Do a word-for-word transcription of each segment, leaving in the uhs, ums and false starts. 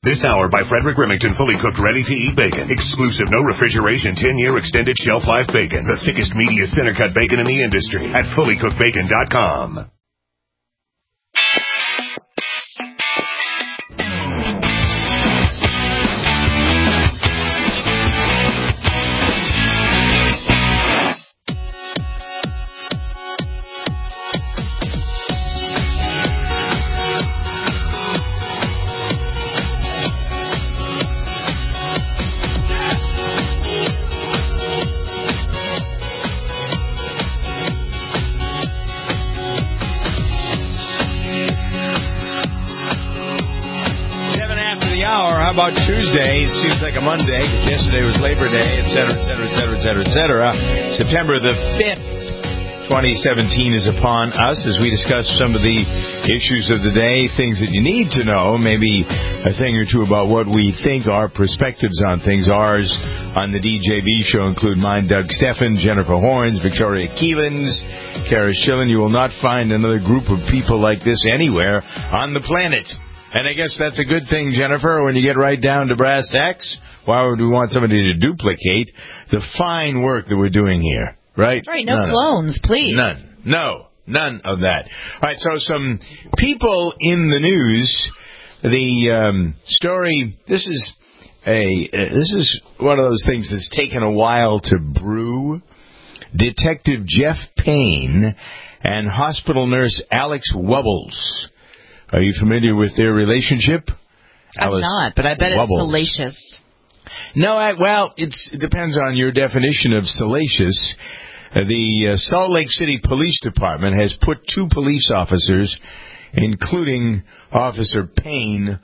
This hour by Frederick Remington, fully cooked, ready-to-eat bacon. Exclusive, no refrigeration, ten-year extended shelf life bacon. The thickest, meatiest, center-cut bacon in the industry at fully cooked bacon dot com. How about Tuesday? It seems like a Monday, because yesterday was Labor Day, et cetera, et cetera, et cetera, et cetera, et cetera. September the fifth, twenty seventeen is upon us as we discuss some of the issues of the day, things that you need to know, maybe a thing or two about what we think our perspectives on things. Ours on the D J B show include mine, Doug Steffen, Jennifer Horns, Victoria Keelans, Kara Schillen. You will not find another group of people like this anywhere on the planet. And I guess that's a good thing, Jennifer, when you get right down to brass tacks. Why would we want somebody to duplicate the fine work that we're doing here, right? Right, no none clones, please. None. No, none of that. All right, so some people in the news. The um, story, this is a uh, this is one of those things that's taken a while to brew. Detective Jeff Payne and hospital nurse Alex Wubbles. Are you familiar with their relationship? I'm Alice not, but I bet Wubbles. it's salacious. No, I, well, it's, it depends on your definition of salacious. Uh, the uh, Salt Lake City Police Department has put two police officers, including Officer Payne,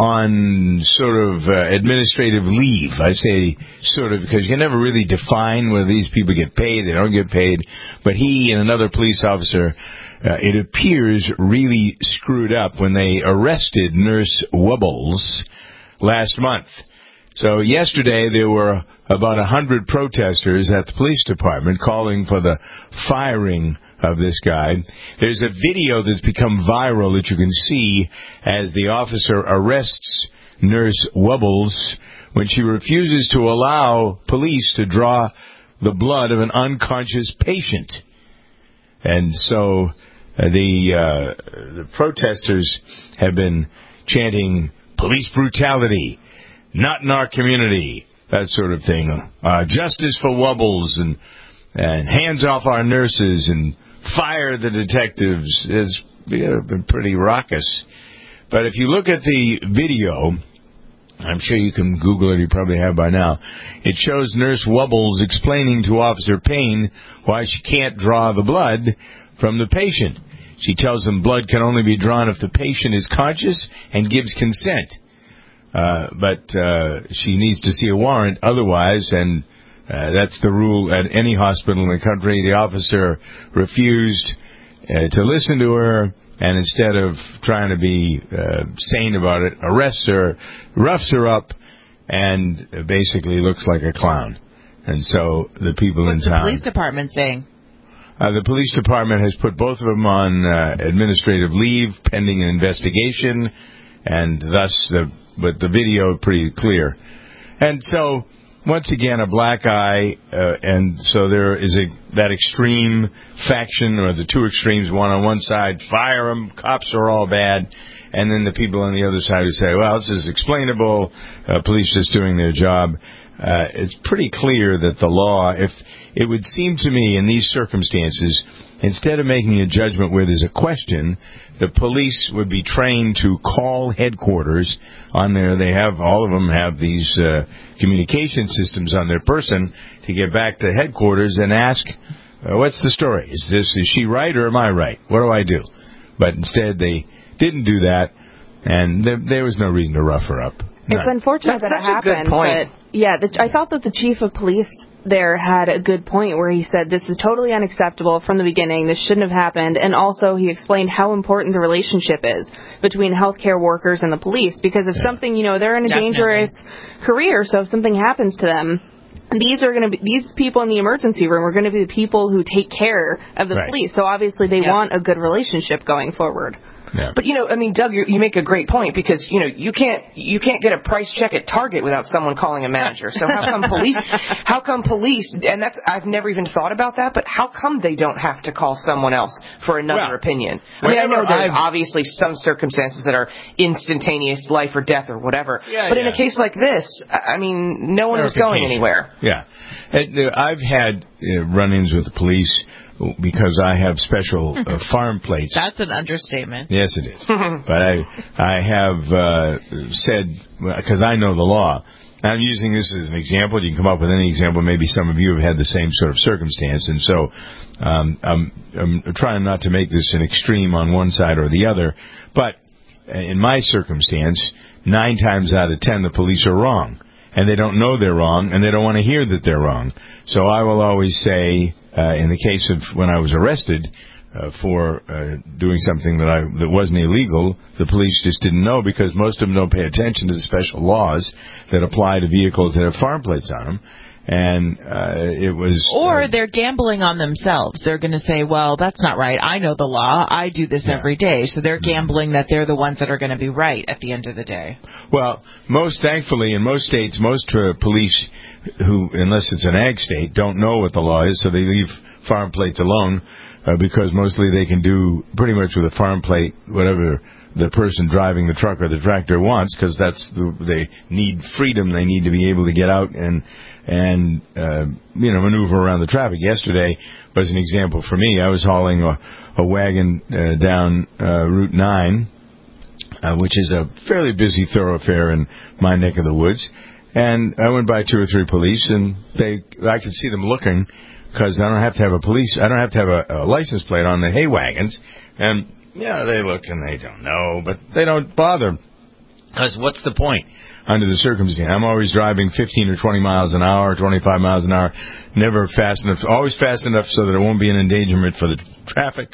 on sort of uh, administrative leave. I say sort of because you can never really define whether these people get paid, they don't get paid. But he and another police officer, Uh, it appears, really screwed up when they arrested Nurse Wubbles last month. So yesterday there were about a hundred protesters at the police department calling for the firing of this guy. There's a video that's become viral that you can see as the officer arrests Nurse Wubbles when she refuses to allow police to draw the blood of an unconscious patient. And so Uh, the uh, the protesters have been chanting police brutality, not in our community, that sort of thing. Uh, justice for Wubbles and and hands off our nurses and fire the detectives. It's yeah, been pretty raucous. But if you look at the video, I'm sure you can Google it, you probably have by now. It shows Nurse Wubbles explaining to Officer Payne why she can't draw the blood from the patient. She tells them blood can only be drawn if the patient is conscious and gives consent. Uh, but uh, she needs to see a warrant otherwise, and uh, that's the rule at any hospital in the country. The officer refused uh, to listen to her, and instead of trying to be uh, sane about it, arrests her, roughs her up, and basically looks like a clown. And so the people What's in town... What's the police department saying? Uh, the police department has put both of them on uh, administrative leave pending an investigation, and thus the but the video pretty clear. And so once again a black eye, uh, and so there is a that extreme faction, or the two extremes, one on one side, fire them, cops are all bad, and then the people on the other side who say, well, this is explainable, uh, police just doing their job. Uh, it's pretty clear that the law, if it would seem to me in these circumstances, instead of making a judgment where there's a question, the police would be trained to call headquarters on their, they have, all of them have these uh, communication systems on their person to get back to headquarters and ask, uh, what's the story? Is this, is she right or am I right? What do I do? But instead they didn't do that, and there, there was no reason to rough her up. None. It's unfortunate That's that it such a good happened, point. but yeah, the, I thought that the chief of police there had a good point where he said this is totally unacceptable from the beginning. This shouldn't have happened. And also he explained how important the relationship is between healthcare workers and the police, because if yeah. something, you know, they're in a Definitely. dangerous career, so if something happens to them, these are going to be, these people in the emergency room are going to be the people who take care of the right. police. So obviously they yep. want a good relationship going forward. Yeah. But, you know, I mean, Doug, you, you make a great point because, you know, you can't you can't get a price check at Target without someone calling a manager. So how come police, how come police, and that's, I've never even thought about that, but how come they don't have to call someone else for another well, opinion? I mean, I know there's I've, obviously some circumstances that are instantaneous, life or death or whatever. Yeah, but yeah. in a case like this, I mean, no one was going anywhere. Yeah. I've had uh, run-ins with the police because I have special uh, farm plates. That's an understatement. Yes, it is. But I I have uh, said, because I know the law, I'm using this as an example. You can come up with any example. Maybe some of you have had the same sort of circumstance. And so um, I'm, I'm trying not to make this an extreme on one side or the other. But in my circumstance, nine times out of ten, the police are wrong. And they don't know they're wrong, and they don't want to hear that they're wrong. So I will always say, uh, in the case of when I was arrested uh, for uh, doing something that I that wasn't illegal, the police just didn't know because most of them don't pay attention to the special laws that apply to vehicles that have farm plates on them. And uh, it was... Or uh, they're gambling on themselves. They're going to say, well, that's not right. I know the law. I do this yeah. every day. So they're gambling that they're the ones that are going to be right at the end of the day. Well, most thankfully, in most states, most uh, police who, unless it's an ag state, don't know what the law is, so they leave farm plates alone uh, because mostly they can do pretty much with a farm plate whatever the person driving the truck or the tractor wants, because that's the, they need freedom. They need to be able to get out and and uh, you know maneuver around the traffic. Yesterday was an example for me. I was hauling a, a wagon uh, down uh, Route nine, uh, which is a fairly busy thoroughfare in my neck of the woods, and I went by two or three police, and they I could see them looking because I don't have to have a police I don't have to have a, a license plate on the hay wagons, and yeah, they look and they don't know, but they don't bother. Because what's the point under the circumstance? I'm always driving fifteen or twenty miles an hour, twenty-five miles an hour, never fast enough, always fast enough so that it won't be an endangerment for the traffic,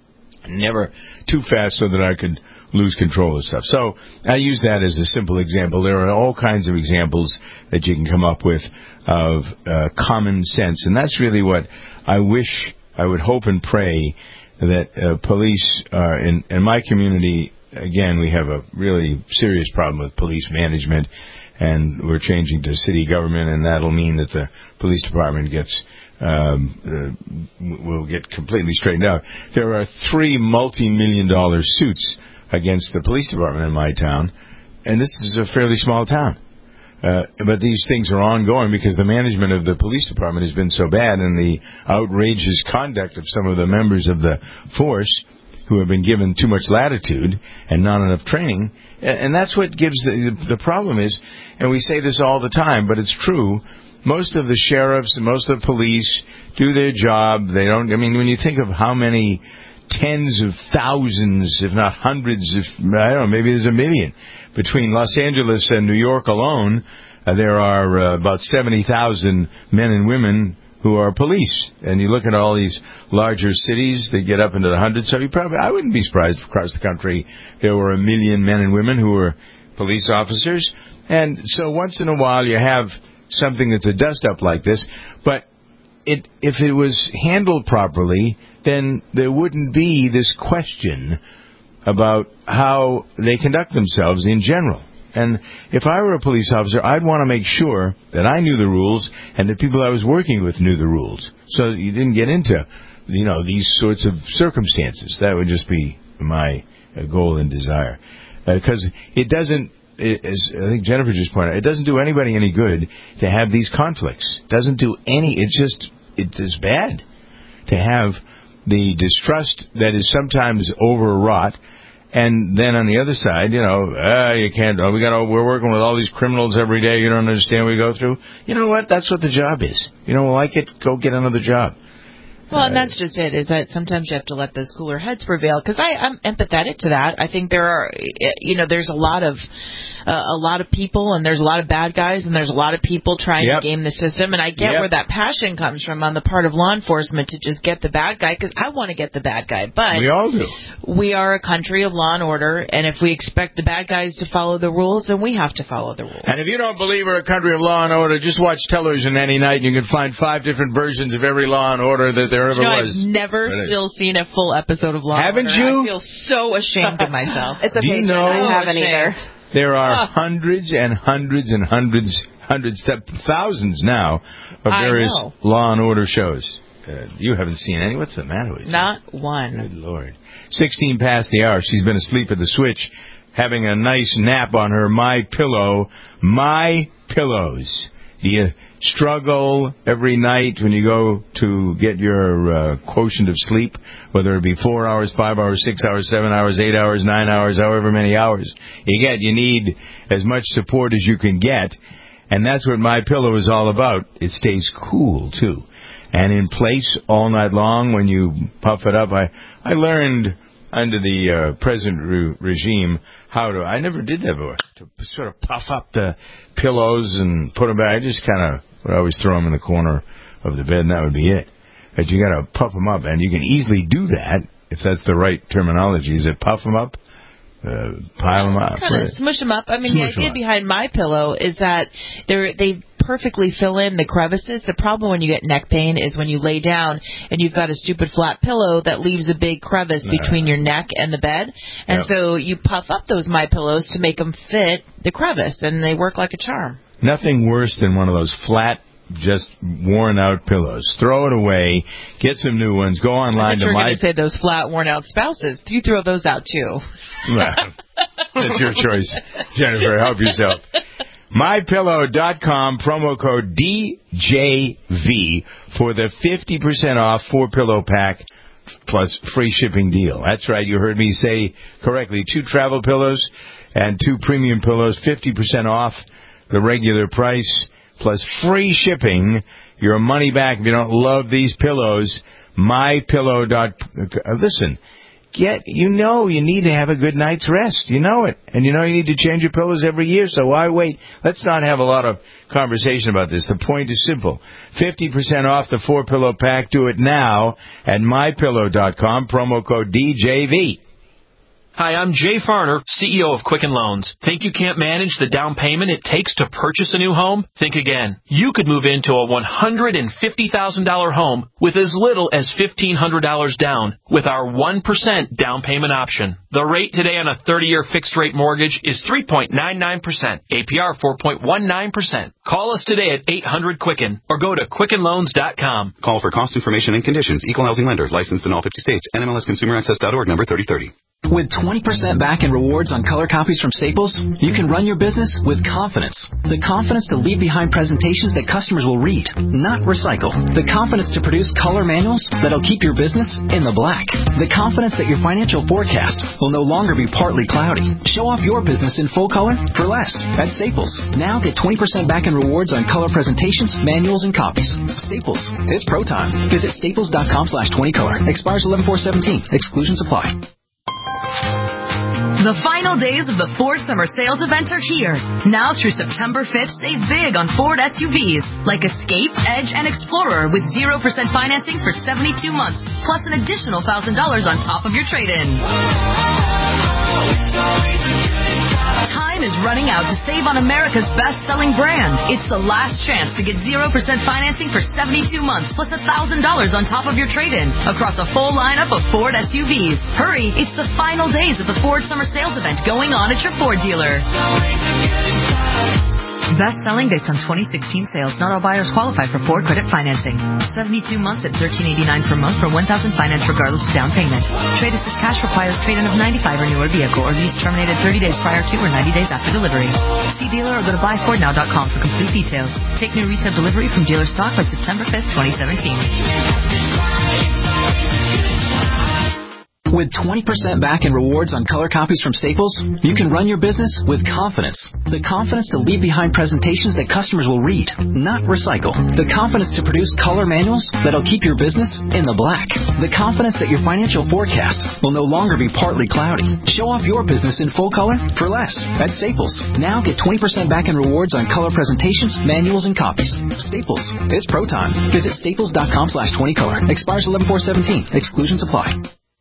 never too fast so that I could lose control of stuff. So I use that as a simple example. There are all kinds of examples that you can come up with of uh, common sense, and that's really what I wish, I would hope and pray that uh, police are in, in my community. Again, we have a really serious problem with police management, and we're changing to city government, and that'll mean that the police department gets um, uh, will get completely straightened out. There are three multi-million dollar suits against the police department in my town, and this is a fairly small town. Uh, but these things are ongoing because the management of the police department has been so bad, and the outrageous conduct of some of the members of the force who have been given too much latitude and not enough training. And that's what gives the, the problem is, and we say this all the time, but it's true, most of the sheriffs and most of the police do their job. They don't, I mean, when you think of how many tens of thousands, if not hundreds, if, I don't know, maybe there's a million, between Los Angeles and New York alone, uh, there are uh, about seventy thousand men and women who are police. And you look at all these larger cities, they get up into the hundreds. So you probably, I wouldn't be surprised if across the country there were a million men and women who were police officers. And so once in a while you have something that's a dust-up like this. But it, if it was handled properly, then there wouldn't be this question about how they conduct themselves in general. And if I were a police officer, I'd want to make sure that I knew the rules and the people I was working with knew the rules, so that you didn't get into, you know, these sorts of circumstances. That would just be my uh, goal and desire. Because uh, it doesn't, it, as I think Jennifer just pointed out, it doesn't do anybody any good to have these conflicts. It doesn't do any, it's just, it is bad to have the distrust that is sometimes overwrought. And then on the other side, you know, uh, you can't. Oh, we got. We're working with all these criminals every day. You don't understand what we go through. You know what? That's what the job is. You don't like it? Go get another job. Well, and that's just it, is that sometimes you have to let those cooler heads prevail, because I'm empathetic to that. I think there are, you know, there's a lot of uh, a lot of people, and there's a lot of bad guys, and there's a lot of people trying Yep. to game the system. And I get Yep. where that passion comes from on the part of law enforcement to just get the bad guy, because I want to get the bad guy. But We all do. we are a country of law and order, and if we expect the bad guys to follow the rules, then we have to follow the rules. And if you don't believe we're a country of law and order, just watch television any night, and you can find five different versions of every law and order that there ever You know, was. I've never But it- still seen a full episode of Law and Haven't Order. you? I feel so ashamed of myself. It's okay, Do you Jen, know- I haven't So either. ashamed. There are Ah. hundreds and hundreds and hundreds, hundreds, thousands now of I various know. law and order shows. Uh, you haven't seen any? What's the matter with you? Not one. Good Lord. sixteen past the hour. She's been asleep at the switch, having a nice nap on her My Pillow. My Pillows. Do you struggle every night when you go to get your uh, quotient of sleep, whether it be four hours, five hours, six hours, seven hours, eight hours, nine hours, however many hours you get? You need as much support as you can get, and that's what My Pillow is all about. It stays cool, too, and in place all night long when you puff it up. I, I learned under the uh, present re- regime how to, I never did that before, to sort of puff up the pillows and put them back. I just kind of would always throw them in the corner of the bed, and that would be it. But you got to puff them up, and you can easily do that, if that's the right terminology. Is it puff them up? Uh, pile them up? Kind of smush them up. I mean, Smush 'em the idea up. behind My Pillow is that they they perfectly fill in the crevices. The problem when you get neck pain is when you lay down and you've got a stupid flat pillow that leaves a big crevice Nah. between your neck and the bed. And Yep. so you puff up those My Pillows to make them fit the crevice, and they work like a charm. Nothing worse than one of those flat, just worn out pillows. Throw it away. Get some new ones. Go I online thought you to were my. going to say those flat, worn-out spouses. You throw those out, too. Well, that's your choice, Jennifer. Help yourself. my pillow dot com, promo code D J V for the fifty percent off four-pillow pack plus free shipping deal. That's right. You heard me say correctly. Two travel pillows and two premium pillows, fifty percent off the regular price plus free shipping. Your money back if you don't love these pillows. my pillow dot com. Listen. Get, you know you need to have a good night's rest. You know it. And you know you need to change your pillows every year, so why wait? Let's not have a lot of conversation about this. The point is simple. fifty percent off the four-pillow pack. Do it now at my pillow dot com, promo code D J V. Hi, I'm Jay Farner, C E O of Quicken Loans. Think you can't manage the down payment it takes to purchase a new home? Think again. You could move into a one hundred fifty thousand dollars home with as little as fifteen hundred dollars down with our one percent down payment option. The rate today on a thirty-year fixed-rate mortgage is three point nine nine percent, A P R four point one nine percent. Call us today at eight hundred Quicken or go to quicken loans dot com. Call for cost information and conditions. Equal housing lender. Licensed in all fifty states. N M L S Consumer Access dot org number thirty thirty. With twenty percent back in rewards on color copies from Staples, you can run your business with confidence. The confidence to leave behind presentations that customers will read, not recycle. The confidence to produce color manuals that'll keep your business in the black. The confidence that your financial forecast will no longer be partly cloudy. Show off your business in full color for less at Staples. Now get twenty percent back in rewards on color presentations, manuals, and copies. Staples. It's pro time. Visit staples dot com slash twenty color. Expires eleven four seventeen. Exclusions apply. The final days of the Ford Summer Sales event are here. Now through September fifth, save big on Ford S U Vs like Escape, Edge, and Explorer with zero percent financing for seventy-two months, plus an additional one thousand dollars on top of your trade-in. Time is running out to save on America's best-selling brand. It's the last chance to get zero percent financing for seventy-two months, plus one thousand dollars on top of your trade-in across a full lineup of Ford S U Vs. Hurry, it's the final days of the Ford Summer Sales event going on at your Ford dealer. Best selling based on twenty sixteen sales. Not all buyers qualify for Ford credit financing. seventy-two months at thirteen eighty-nine per month for one thousand finance regardless of down payment. Trade assist cash requires trade-in of ninety-five or newer vehicle or lease terminated thirty days prior to or ninety days after delivery. See dealer or go to buy ford now dot com for complete details. Take new retail delivery from dealer stock by September fifth, twenty seventeen. With twenty percent back in rewards on color copies from Staples, you can run your business with confidence. The confidence to leave behind presentations that customers will read, not recycle. The confidence to produce color manuals that'll keep your business in the black. The confidence that your financial forecast will no longer be partly cloudy. Show off your business in full color for less at Staples. Now get twenty percent back in rewards on color presentations, manuals, and copies. Staples. It's pro time. Visit staples.com slash 20color. Expires eleven four seventeen. Exclusions apply.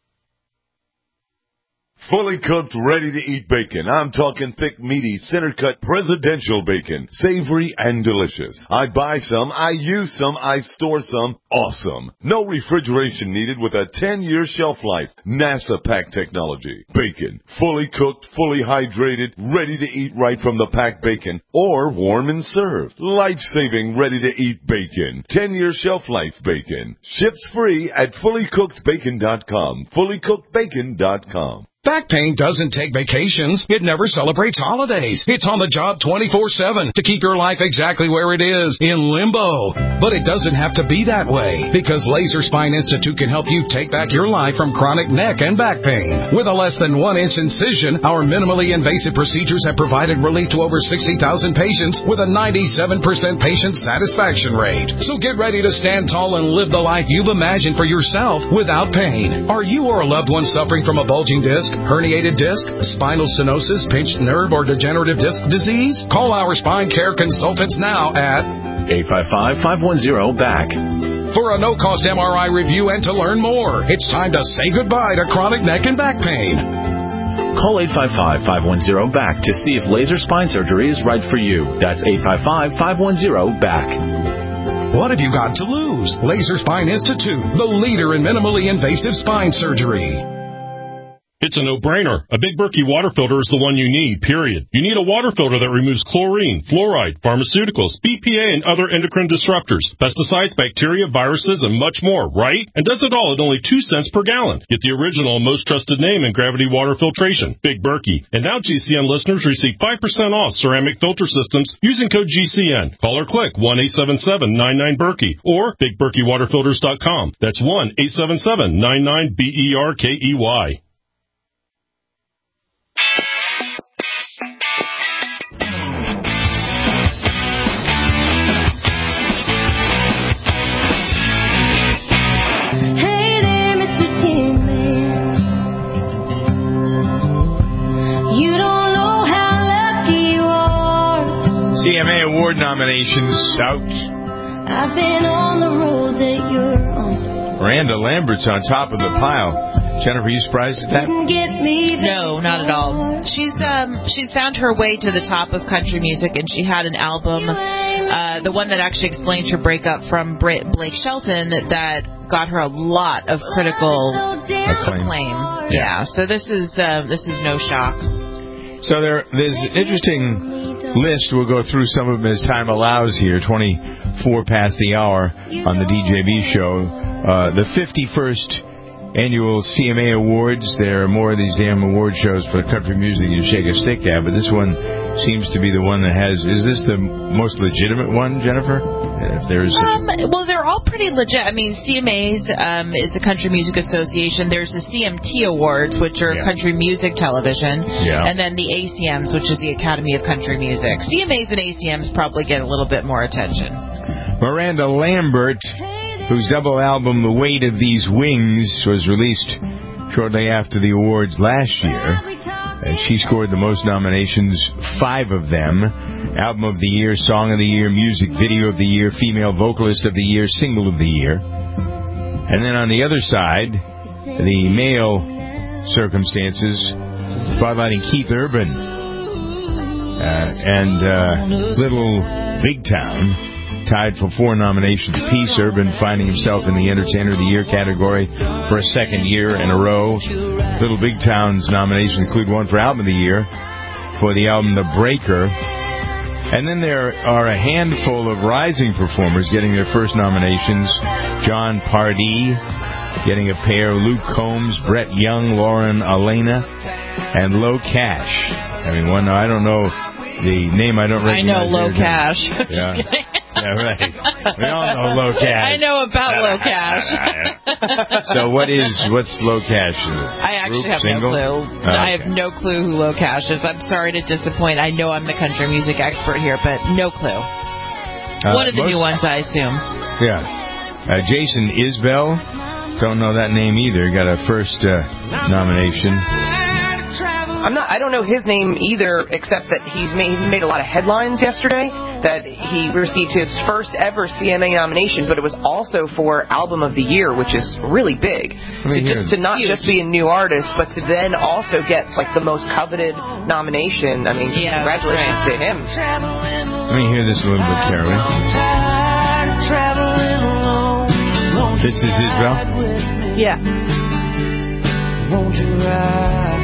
Fully cooked, ready-to-eat bacon. I'm talking thick, meaty, center-cut presidential bacon. Savory and delicious. I buy some, I use some, I store some. Awesome. No refrigeration needed with a ten-year shelf life. NASA pack technology. Bacon. Fully cooked, fully hydrated, ready to eat right from the packed bacon. Or warm and served. Life-saving, ready-to-eat bacon. ten-year shelf life bacon. Ships free at fully cooked bacon dot com. fully cooked bacon dot com. Back pain doesn't take vacations. It never celebrates holidays. It's on the job twenty-four seven to keep your life exactly where it is, in limbo. But it doesn't have to be that way, because Laser Spine Institute can help you take back your life from chronic neck and back pain. With a less than one inch incision, our minimally invasive procedures have provided relief to over sixty thousand patients with a ninety-seven percent patient satisfaction rate. So get ready to stand tall and live the life you've imagined for yourself without pain. Are you or a loved one suffering from a bulging disc, herniated disc, spinal stenosis, pinched nerve, or degenerative disc disease? Call our spine care consultants now at eight five five, five one zero, B A C. For a no-cost M R I review and to learn more. It's time to say goodbye to chronic neck and back pain. Call eight five five, five one zero, B A C to see if laser spine surgery is right for you. That's eight five five, five one zero, B A C. What have you got to lose? Laser Spine Institute, the leader in minimally invasive spine surgery. It's a no-brainer. A Big Berkey water filter is the one you need, period. You need a water filter that removes chlorine, fluoride, pharmaceuticals, B P A, and other endocrine disruptors, pesticides, bacteria, viruses, and much more, right? And does it all at only two cents per gallon. Get the original and most trusted name in gravity water filtration, Big Berkey. And now G C N listeners receive five percent off ceramic filter systems using code G C N. Call or click one eight seven seven, nine nine, Berkey or big berkey water filters dot com. That's one eight seven seven, nine nine, B E R K E Y. C M A Award nominations out. I've been on the road that you're on. Miranda Lambert's on top of the pile. Jennifer, are you surprised at that? No, not at all. She's um she's found her way to the top of country music, and she had an album, uh, the one that actually explained her breakup from Bra- Blake Shelton, that got her a lot of critical acclaim. acclaim. Yeah. yeah, so this is uh, this is no shock. So there, there's an interesting list. We'll go through some of them as time allows here. twenty-four past the hour on the D J B show. Uh, the fifty-first annual C M A Awards. There are more of these damn award shows for country music you shake a stick at, but this one seems to be the one that has... Is this the most legitimate one, Jennifer? If there is such um, well, they're all pretty legit. I mean, C M A's um, is a Country Music Association. There's the C M T Awards, which are yeah. Country Music Television. Yeah. And then the A C Ms, which is the Academy of Country Music. C M A's and A C Ms probably get a little bit more attention. Miranda Lambert, whose double album The Weight of These Wings was released shortly after the awards last year. And she scored the most nominations, five of them. Album of the Year, Song of the Year, Music Video of the Year, Female Vocalist of the Year, Single of the Year. And then on the other side, the male circumstances, spotlighting Keith Urban uh, and uh, Little Big Town. Tied for four nominations apiece. Urban finding himself in the Entertainer of the Year category for a second year in a row. Little Big Town's nominations include one for Album of the Year for the album The Breaker. And then there are a handful of rising performers getting their first nominations. John Pardee getting a pair. Luke Combs, Brett Young, Lauren Elena, and Low Cash. I mean, one I don't know the name I don't I recognize. know Low Cash. Yeah. Yeah, right. We all know Low Cash. I know about Low Cash. So what is, what's Low Cash? I actually Group, have single? no clue. Oh, okay. I have no clue who Low Cash is. I'm sorry to disappoint. I know I'm the country music expert here, but no clue. Uh, One of the most, new ones, I assume. Yeah. Uh, Jason Isbell. Don't know that name either. Got a first uh, nomination. I'm not. I don't know his name either, except that he's made he made a lot of headlines yesterday. That he received his first ever C M A nomination, but it was also for Album of the Year, which is really big. To just to not just be a new artist, but to then also get like the most coveted nomination. I mean, yeah, congratulations right. to him. Let me hear this a little bit, Carolyn. This is Isbell? Yeah. Won't you ride?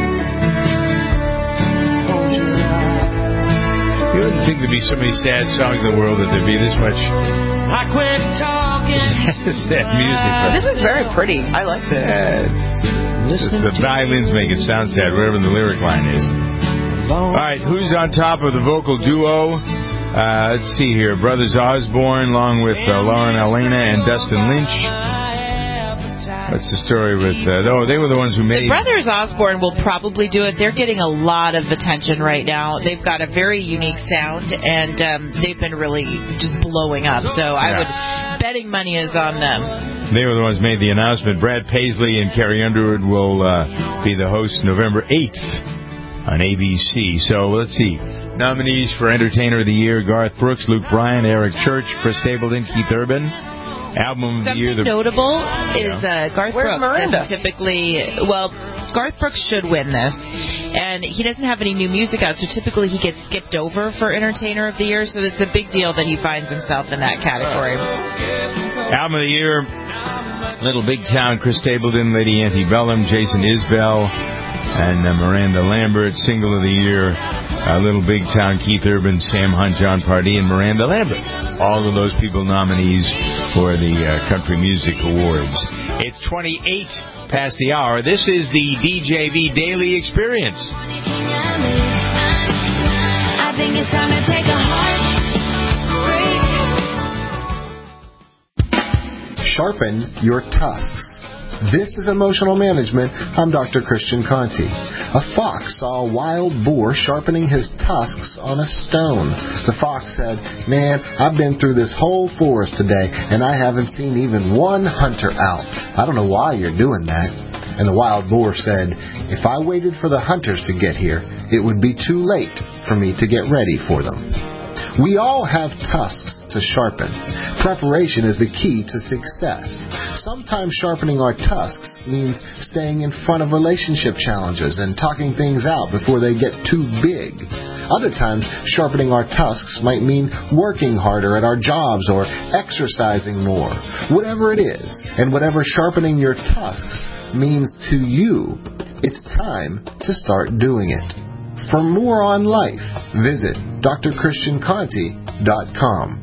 Won't you ride? You wouldn't think there'd be so many sad songs in the world that there'd be this much I quit talking. sad music. But This is very pretty. I like this. yeah, it's, it's the violins make it sound sad, whatever the lyric line is. All right, who's on top of the vocal duo? Uh, let's see here. Brothers Osborne, along with uh, Lauren Elena and Dustin Lynch. What's the story with... Uh, oh, they were the ones who made... The Brothers Osborne will probably do it. They're getting a lot of attention right now. They've got a very unique sound, and um, they've been really just blowing up. So I Yeah. would... Betting money is on them. They were the ones who made the announcement. Brad Paisley and Carrie Underwood will uh, be the hosts November eighth on A B C. So let's see. Nominees for Entertainer of the Year: Garth Brooks, Luke Bryan, Eric Church, Chris Stapleton, Keith Urban. Album of the Something Year. The, notable is uh, Garth Where's Brooks. Miranda? And typically, well, Garth Brooks should win this, and he doesn't have any new music out, so typically he gets skipped over for Entertainer of the Year. So it's a big deal that he finds himself in that category. Album of the Year: Little Big Town, Chris Stapleton, Lady Antebellum, Jason Isbell, and uh, Miranda Lambert. Single of the Year: uh, Little Big Town, Keith Urban, Sam Hunt, John Pardee, and Miranda Lambert. All of those people nominees for the uh, Country Music Awards. It's twenty-eight past the hour. This is the D J V Daily Experience. I think it's time to take a heart break. Sharpen your tusks. This is Emotional Management. I'm Doctor Christian Conti. A fox saw a wild boar sharpening his tusks on a stone. The fox said, "Man, I've been through this whole forest today, and I haven't seen even one hunter out. I don't know why you're doing that." And the wild boar said, "If I waited for the hunters to get here, it would be too late for me to get ready for them." We all have tusks to sharpen. Preparation is the key to success. Sometimes sharpening our tusks means staying in front of relationship challenges and talking things out before they get too big. Other times, sharpening our tusks might mean working harder at our jobs or exercising more. Whatever it is, and whatever sharpening your tusks means to you, it's time to start doing it. For more on life, visit D R Christian Conti dot com.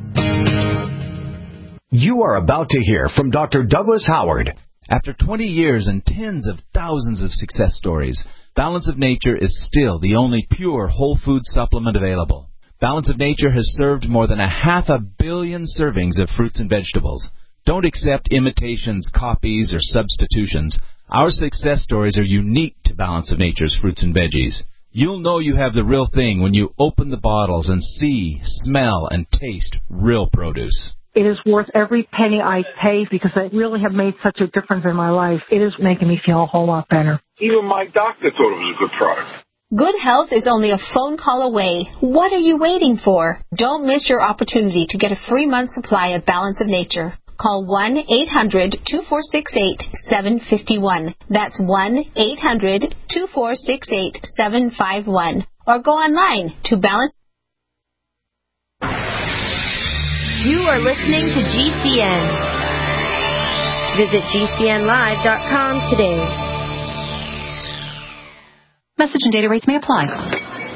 You are about to hear from Doctor Douglas Howard. After twenty years and tens of thousands of success stories, Balance of Nature is still the only pure whole food supplement available. Balance of Nature has served more than a half a billion servings of fruits and vegetables. Don't accept imitations, copies, or substitutions. Our success stories are unique to Balance of Nature's fruits and veggies. You'll know you have the real thing when you open the bottles and see, smell, and taste real produce. It is worth every penny I pay because I really have made such a difference in my life. It is making me feel a whole lot better. Even my doctor thought it was a good product. Good health is only a phone call away. What are you waiting for? Don't miss your opportunity to get a free month supply of Balance of Nature. Call one eight hundred two four six eight seven five one. That's one eight hundred two four six eight seven five one. Or go online to Balance. You are listening to G C N. Visit G C N live dot com today. Message and data rates may apply.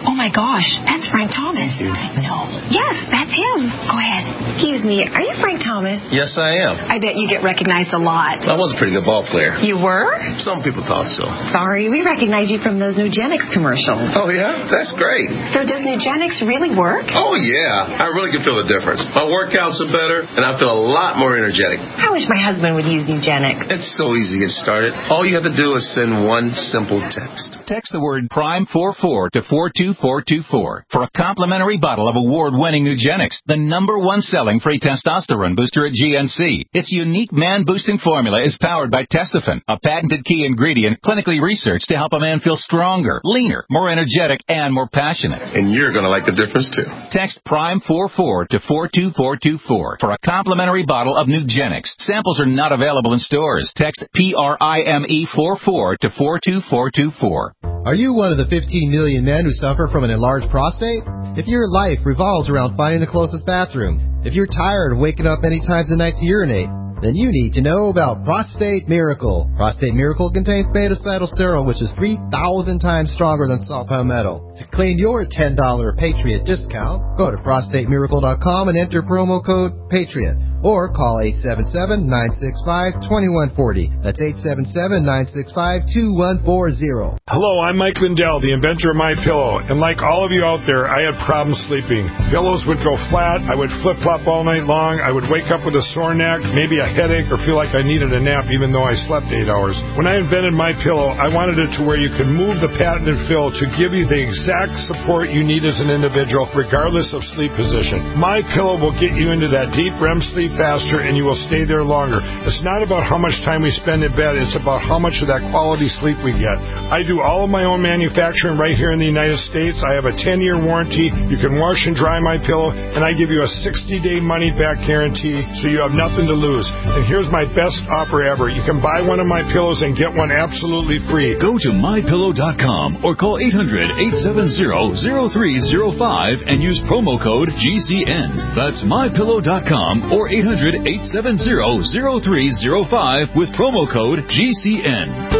Oh, my gosh. That's Frank Thomas. No. Yes, that's him. Go ahead. Excuse me. Are you Frank Thomas? Yes, I am. I bet you get recognized a lot. I was a pretty good ball player. You were? Some people thought so. Sorry, we recognize you from those Nugenics commercials. Oh, yeah? That's great. So does Nugenics really work? Oh, yeah. I really can feel the difference. My workouts are better, and I feel a lot more energetic. I wish my husband would use Nugenics. It's so easy to get started. All you have to do is send one simple text. Text the word Prime forty-four to four two four two four for a complimentary bottle of award-winning Nugenics, the number one selling free testosterone booster at G N C. Its unique man-boosting formula is powered by Testofen, a patented key ingredient clinically researched to help a man feel stronger, leaner, more energetic, and more passionate. And you're going to like the difference, too. Text Prime forty-four to four two four two four for a complimentary bottle of Nugenics. Samples are not available in stores. Text P R I M E forty-four to four two four two four. Are you one of the fifteen million men who suffer from an enlarged prostate? If your life revolves around finding the closest bathroom, if you're tired of waking up many times a night to urinate, then you need to know about Prostate Miracle. Prostate Miracle contains beta-cytosterol, which is three thousand times stronger than saw palmetto. To claim your ten dollars Patriot discount, go to prostate miracle dot com and enter promo code PATRIOT. Or call eight seven seven, nine six five, two one four zero. That's eight seven seven, nine six five, two one four zero. Hello, I'm Mike Lindell, the inventor of MyPillow. And like all of you out there, I had problems sleeping. Pillows would go flat. I would flip-flop all night long. I would wake up with a sore neck, maybe a headache, or feel like I needed a nap even though I slept eight hours. When I invented MyPillow, I wanted it to where you could move the patented fill to give you the exact support you need as an individual, regardless of sleep position. MyPillow will get you into that deep R E M sleep faster, and you will stay there longer. It's not about how much time we spend in bed. It's about how much of that quality sleep we get. I do all of my own manufacturing right here in the United States. I have a ten-year warranty. You can wash and dry my pillow, and I give you a sixty-day money-back guarantee, so you have nothing to lose. And here's my best offer ever. You can buy one of my pillows and get one absolutely free. Go to my pillow dot com or call eight hundred, eight seven zero, zero three zero five and use promo code G C N. That's my pillow dot com or eight hundred, eight seven zero, zero three zero five with promo code G C N.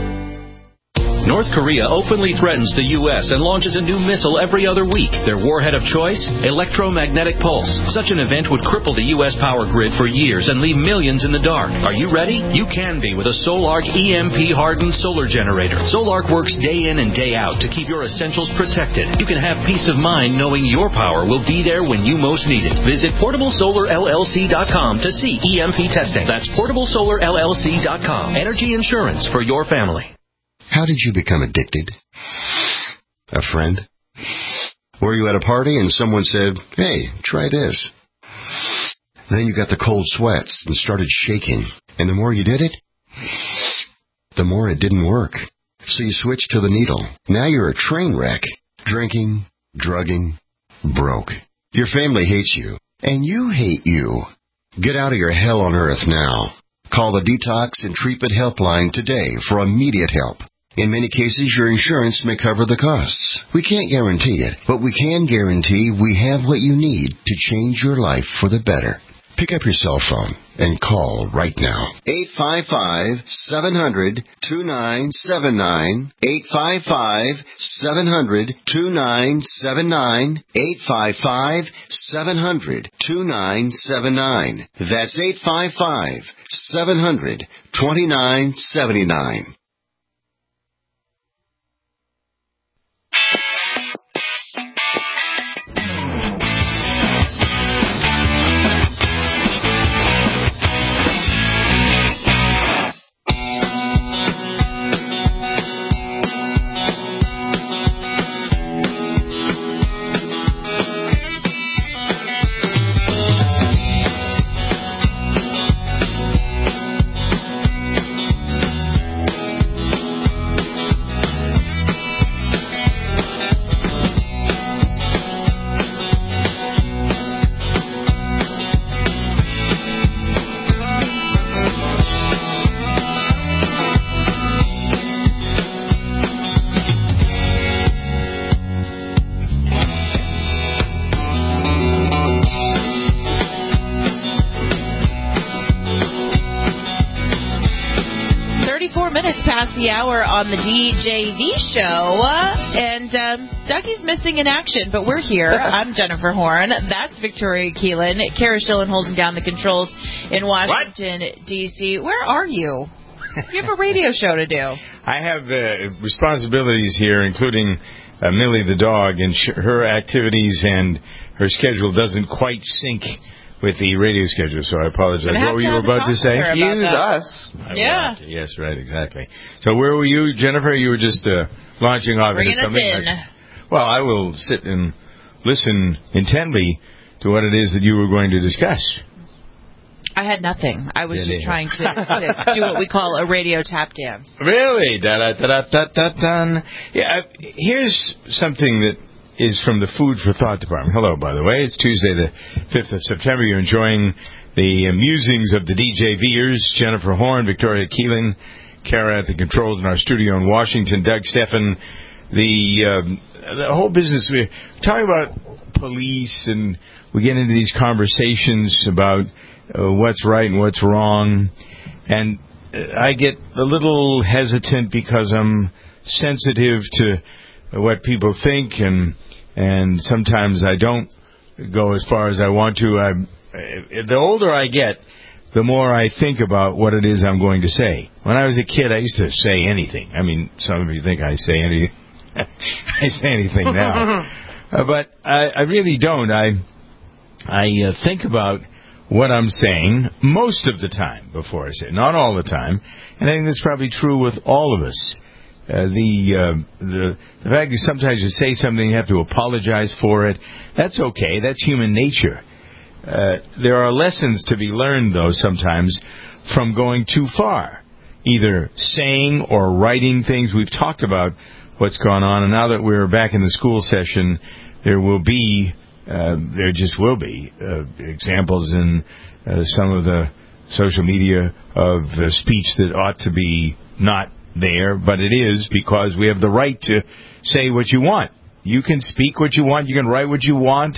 North Korea openly threatens the U S and launches a new missile every other week. Their warhead of choice? Electromagnetic pulse. Such an event would cripple the U S power grid for years and leave millions in the dark. Are you ready? You can be with a Solark E M P-hardened solar generator. Solark works day in and day out to keep your essentials protected. You can have peace of mind knowing your power will be there when you most need it. Visit portable solar L L C dot com to see E M P testing. That's portable solar L L C dot com. Energy insurance for your family. How did you become addicted? A friend? Were you at a party and someone said, hey, try this? Then you got the cold sweats and started shaking. And the more you did it, the more it didn't work. So you switched to the needle. Now you're a train wreck. Drinking, drugging, broke. Your family hates you. And you hate you. Get out of your hell on earth now. Call the Detox and Treatment Helpline today for immediate help. In many cases, your insurance may cover the costs. We can't guarantee it, but we can guarantee we have what you need to change your life for the better. Pick up your cell phone and call right now. eight five five, seven hundred, two nine seven nine. eight five five, seven hundred, two nine seven nine. eight five five, seven hundred, two nine seven nine. That's eight five five, seven hundred, two nine seven nine. minutes past the hour on the D J V show. And um, Dougie's missing in action, but we're here. I'm Jennifer Horn. That's Victoria Keelan. Kara Schillen holding down the controls in Washington, D C. Where are you? You have a radio show to do. I have uh, responsibilities here, including uh, Millie the dog, and sh- her activities and her schedule doesn't quite sync with the radio schedule, so I apologize. What were you about to say? Use us. I Yeah. will. Yes, right, exactly. So where were you, Jennifer? You were just uh, launching off Bringing into us something. in. Like, well, I will sit and listen intently to what it is that you were going to discuss. I had nothing. I was Yeah, just yeah. trying to, to do what we call a radio tap dance. Really? Da da da da da da. Yeah. I- Here's something that is from the Food for Thought department. Hello, by the way. It's Tuesday, the fifth of September. You're enjoying the musings of the D J Vers, Jennifer Horn, Victoria Keelan, Kara at the controls in our studio in Washington, Doug Steffen. The um, the whole business. We're talking about police, and we get into these conversations about uh, what's right and what's wrong, and I get a little hesitant because I'm sensitive to what people think, and and sometimes I don't go as far as I want to. I'm, the older I get, the more I think about what it is I'm going to say. When I was a kid, I used to say anything. I mean, some of you think I say anything. I say anything now. uh, but I, I really don't. I, I uh, think about what I'm saying most of the time before I say it. Not all the time. And I think that's probably true with all of us. Uh, the, uh, the the fact that sometimes you say something, you have to apologize for it. That's okay. That's human nature. Uh, there are lessons to be learned, though, sometimes from going too far, either saying or writing things. We've talked about what's gone on, and now that we're back in the school session, there will be, uh, there just will be uh, examples in uh, some of the social media of uh, speech that ought to be not there, but it is, because we have the right to say what you want. You can speak what you want. You can write what you want.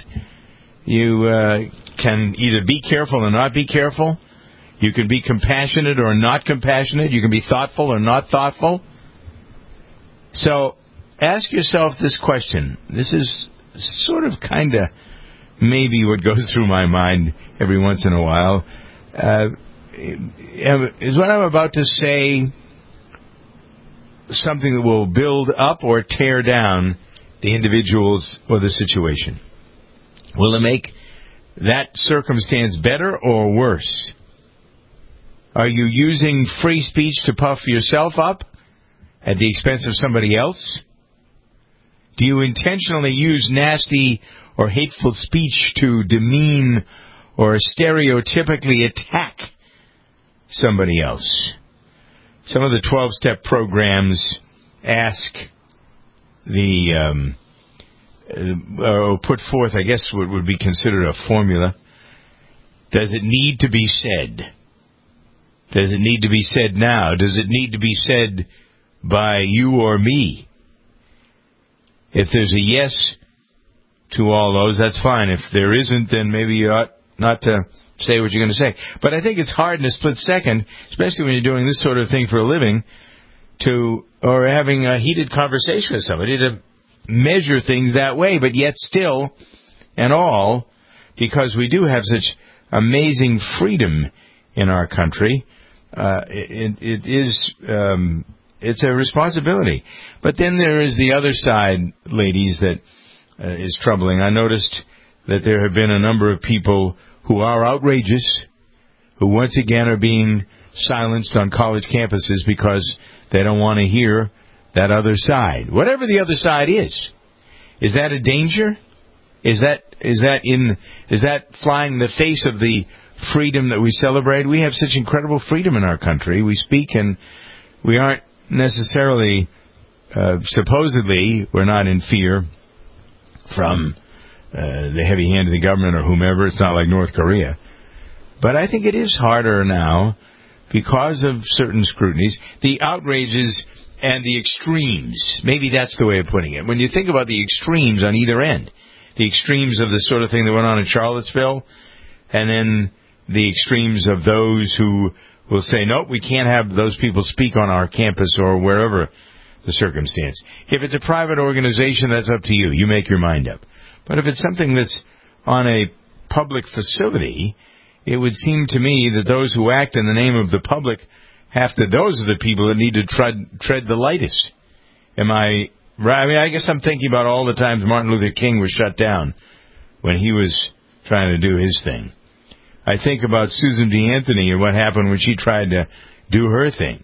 You uh, can either be careful or not be careful. You can be compassionate or not compassionate. You can be thoughtful or not thoughtful. So ask yourself this question. This is sort of kind of maybe what goes through my mind every once in a while. Uh, is what I'm about to say something that will build up or tear down the individuals or the situation? Will it make that circumstance better or worse? Are you using free speech to puff yourself up at the expense of somebody else? Do you intentionally use nasty or hateful speech to demean or stereotypically attack somebody else? Some of the twelve-step programs ask the, um, uh, or put forth, I guess, what would be considered a formula. Does it need to be said? Does it need to be said now? Does it need to be said by you or me? If there's a yes to all those, that's fine. If there isn't, then maybe you ought not to say what you're going to say. But I think it's hard in a split second, especially when you're doing this sort of thing for a living, to, or having a heated conversation with somebody, to measure things that way. But yet still, and all, because we do have such amazing freedom in our country, uh, it, it is, um, it's a responsibility. But then there is the other side, ladies, that uh, is troubling. I noticed that there have been a number of people who are outrageous, who once again are being silenced on college campuses because they don't want to hear that other side. Whatever the other side is. Is that a danger? Is that is that in is that flying in the face of the freedom that we celebrate? We have such incredible freedom in our country. We speak, and we aren't necessarily, uh, supposedly, we're not in fear from Uh, the heavy hand of the government or whomever. It's not like North Korea. But I think it is harder now because of certain scrutinies, the outrages and the extremes. Maybe that's the way of putting it. When you think about the extremes on either end, the extremes of the sort of thing that went on in Charlottesville, and then the extremes of those who will say, nope, we can't have those people speak on our campus or wherever the circumstance. If it's a private organization, that's up to you. You make your mind up. But if it's something that's on a public facility, it would seem to me that those who act in the name of the public have to, those are the people that need to tread, tread the lightest. Am I right? I mean, I guess I'm thinking about all the times Martin Luther King was shut down when he was trying to do his thing. I think about Susan B. Anthony and what happened when she tried to do her thing.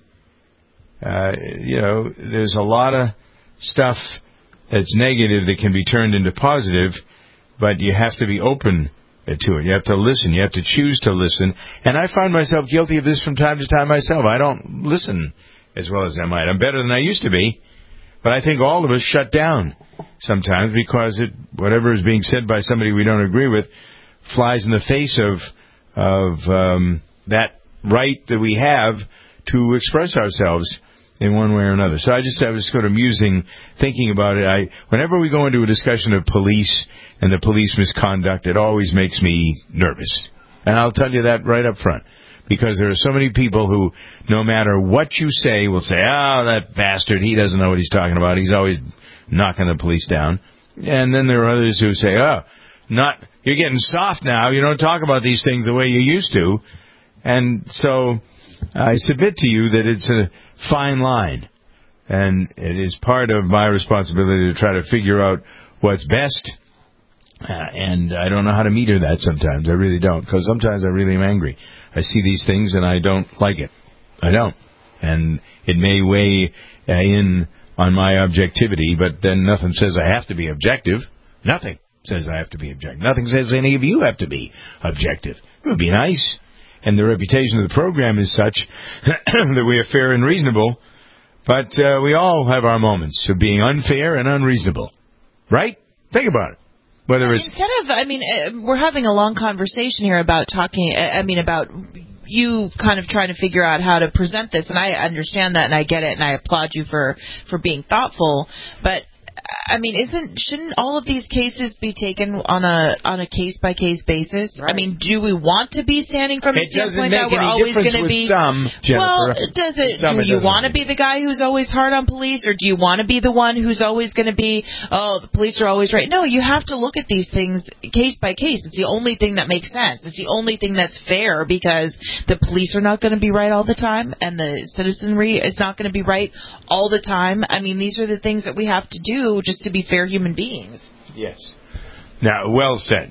Uh, you know, there's a lot of stuff that's negative that can be turned into positive, but you have to be open to it. You have to listen. You have to choose to listen. And I find myself guilty of this from time to time myself. I don't listen as well as I might. I'm better than I used to be, but I think all of us shut down sometimes because it, whatever is being said by somebody we don't agree with flies in the face of of um, that right that we have to express ourselves in one way or another. So I just I was sort of musing, thinking about it. I whenever we go into a discussion of police and the police misconduct, it always makes me nervous. And I'll tell you that right up front. Because there are so many people who, no matter what you say, will say, oh, that bastard, he doesn't know what he's talking about. He's always knocking the police down. And then there are others who say, oh, not you're getting soft now. You don't talk about these things the way you used to. And so I submit to you that it's a fine line. And it is part of my responsibility to try to figure out what's best. Uh, and I don't know how to meter that sometimes. I really don't. Because sometimes I really am angry. I see these things and I don't like it. I don't. And it may weigh uh, in on my objectivity, but then nothing says I have to be objective. Nothing says I have to be objective. Nothing says any of you have to be objective. It would be nice. And the reputation of the program is such that we are fair and reasonable, but uh, we all have our moments of being unfair and unreasonable. Right? Think about it. Whether it's Instead of, I mean, uh, we're having a long conversation here about talking, uh, I mean, about you kind of trying to figure out how to present this, and I understand that, and I get it, and I applaud you for, for being thoughtful, but I mean, isn't shouldn't all of these cases be taken on a on a case by case basis? Right. I mean, do we want to be standing from the standpoint that we're always going to be? Some, well, does it? Some do it you want to be the guy who's always hard on police, or do you want to be the one who's always going to be? Oh, the police are always right. No, you have to look at these things case by case. It's the only thing that makes sense. It's the only thing that's fair because the police are not going to be right all the time, and the citizenry is not going to be right all the time. I mean, these are the things that we have to do just to be fair human beings. Yes. Now, well said.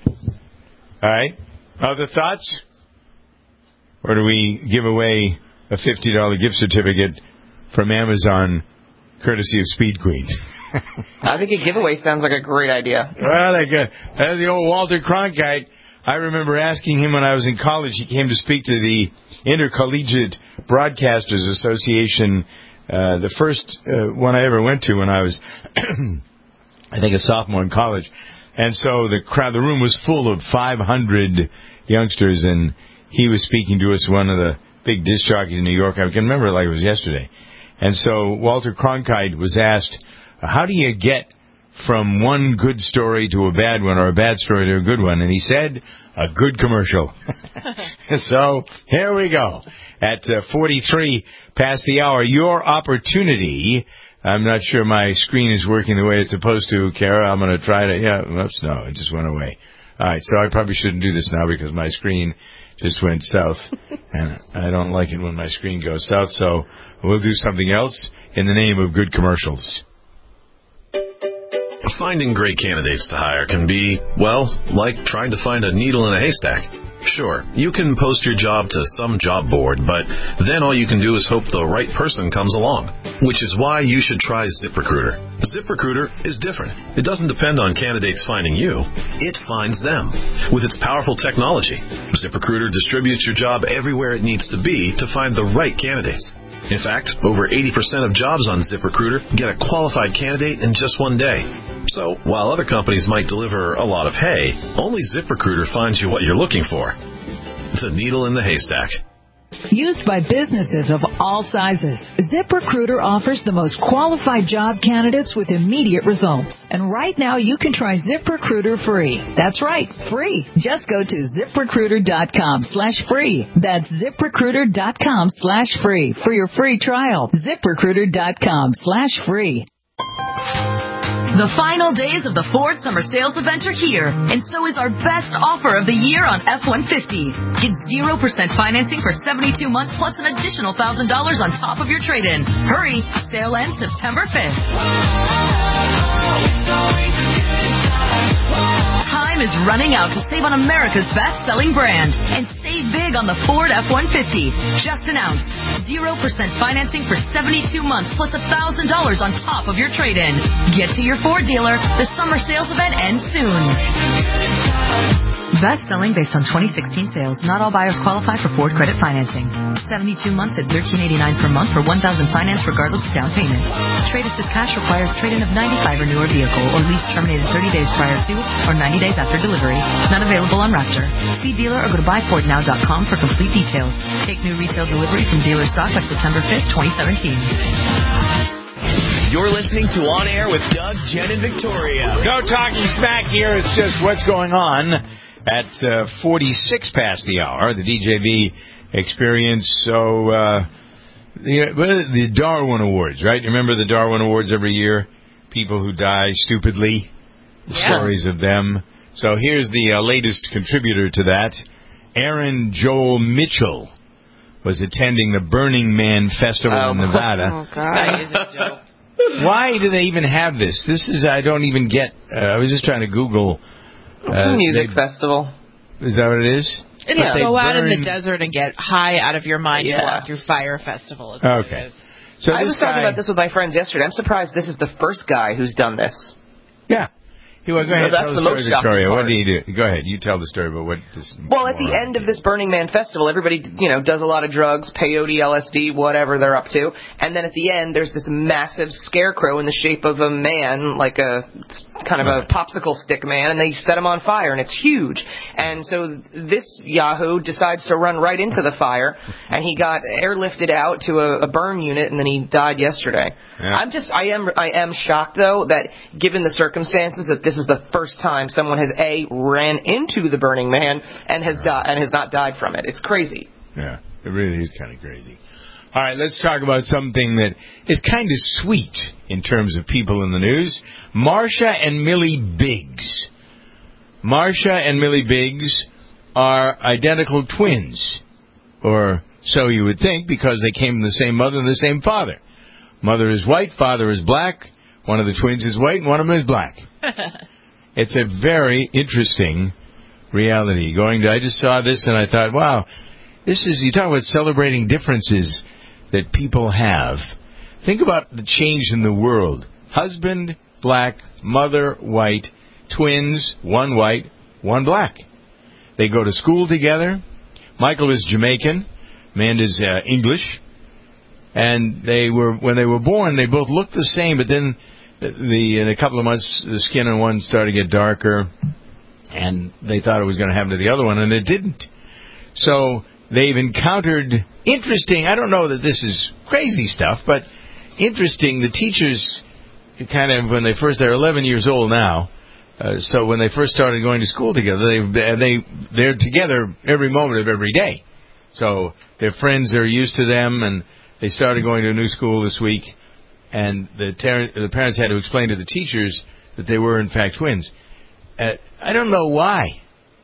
All right. Other thoughts? Or do we give away a fifty dollars gift certificate from Amazon courtesy of Speed Queen? I think a giveaway sounds like a great idea. Well, like uh, the old Walter Cronkite, I remember asking him when I was in college, he came to speak to the Intercollegiate Broadcasters Association, uh, the first uh, one I ever went to when I was... I think a sophomore in college. And so the crowd, the room was full of five hundred youngsters, and he was speaking to us, one of the big disc jockeys in New York. I can remember it like it was yesterday. And so Walter Cronkite was asked, how do you get from one good story to a bad one, or a bad story to a good one? And he said, a good commercial. So here we go. At uh, forty-three past the hour, your opportunity... I'm not sure my screen is working the way it's supposed to, Kara. I'm going to try to... Yeah, oops, no, it just went away. All right, so I probably shouldn't do this now because my screen just went south. And I don't like it when my screen goes south, so we'll do something else in the name of good commercials. Finding great candidates to hire can be, well, like trying to find a needle in a haystack. Sure, you can post your job to some job board, but then all you can do is hope the right person comes along. Which is why you should try ZipRecruiter. ZipRecruiter is different. It doesn't depend on candidates finding you. It finds them. With its powerful technology, ZipRecruiter distributes your job everywhere it needs to be to find the right candidates. In fact, over eighty percent of jobs on ZipRecruiter get a qualified candidate in just one day. So, while other companies might deliver a lot of hay, only ZipRecruiter finds you what you're looking for. The needle in the haystack. Used by businesses of all sizes, ZipRecruiter offers the most qualified job candidates with immediate results. And right now you can try ZipRecruiter free. That's right, free. Just go to ZipRecruiter.com slash free. That's ZipRecruiter.com slash free for your free trial. ZipRecruiter.com slash free. The final days of the Ford Summer Sales Event are here, and so is our best offer of the year on F one fifty. Get zero percent financing for seventy-two months plus an additional one thousand dollars on top of your trade-in. Hurry! Sale ends September fifth. Time is running out to save on America's best-selling brand and save big on the Ford F one fifty. Just announced. zero percent financing for seventy-two months plus one thousand dollars on top of your trade-in. Get to your Ford dealer. The summer sales event ends soon. Best selling based on twenty sixteen sales. Not all buyers qualify for Ford credit financing. seventy-two months at thirteen eighty-nine per month for one thousand finance regardless of down payment. Trade assist cash requires trade-in of ninety-five or newer vehicle or lease terminated thirty days prior to or ninety days after delivery. Not available on Raptor. See dealer or go to buy ford now dot com for complete details. Take new retail delivery from dealer stock by September fifth, twenty seventeen. You're listening to On Air with Doug, Jen, and Victoria. No talking smack here. It's just what's going on at uh, forty-six past the hour, the D J V experience. So, uh, the, the Darwin Awards, right? You remember the Darwin Awards every year? People who die stupidly, yeah. Stories of them. So here's the uh, latest contributor to that. Aaron Joel Mitchell was attending the Burning Man Festival oh, in Nevada. Oh, God. That is a joke. Why do they even have this? This is, I don't even get, uh, I was just trying to Google. Uh, it's a music they, festival. Is that what it is? It yeah. is. Go out in the desert and get high out of your mind yeah. and walk through Fire Festival. Is what okay. It is. So I was guy, talking about this with my friends yesterday. I'm surprised this is the first guy who's done this. Yeah. Well, go ahead, no, tell the, the story, Victoria. What do you do? Go ahead, you tell the story about what this... Well, at the end of this Burning Man festival, everybody, you know, does a lot of drugs, peyote, L S D, whatever they're up to, and then at the end, there's this massive scarecrow in the shape of a man, like a kind of a popsicle stick man, and they set him on fire, and it's huge. And so this yahoo decides to run right into the fire, and he got airlifted out to a, a burn unit, and then he died yesterday. Yeah. I'm just, I am, I am shocked though that given the circumstances that this is the first time someone has a ran into the Burning Man and has died and has not died from it. It's crazy. Yeah, it really is kind of crazy. All right, let's talk about something that is kind of sweet in terms of people in the news. Marsha and Millie Biggs. Marsha and Millie Biggs are identical twins, or so you would think, because they came from the same mother and the same father. Mother is white, father is black. One of the twins is white and one of them is black. It's a very interesting reality. Going to, I just saw this and I thought, wow, this is, you talk about celebrating differences that people have. Think about the change in the world. Husband, black, mother, white, twins, one white, one black. They go to school together. Michael is Jamaican. Amanda's uh, English. And they were, when they were born, they both looked the same, but then the in a couple of months, the skin on one started to get darker, and they thought it was going to happen to the other one, and it didn't. So they've encountered interesting, I don't know that this is crazy stuff, but interesting, the teachers kind of, when they first, they're eleven years old now, uh, so when they first started going to school together, they, they, they're together every moment of every day. So their friends are used to them, and they started going to a new school this week, and the, ter- the parents had to explain to the teachers that they were, in fact, twins. Uh, I don't know why.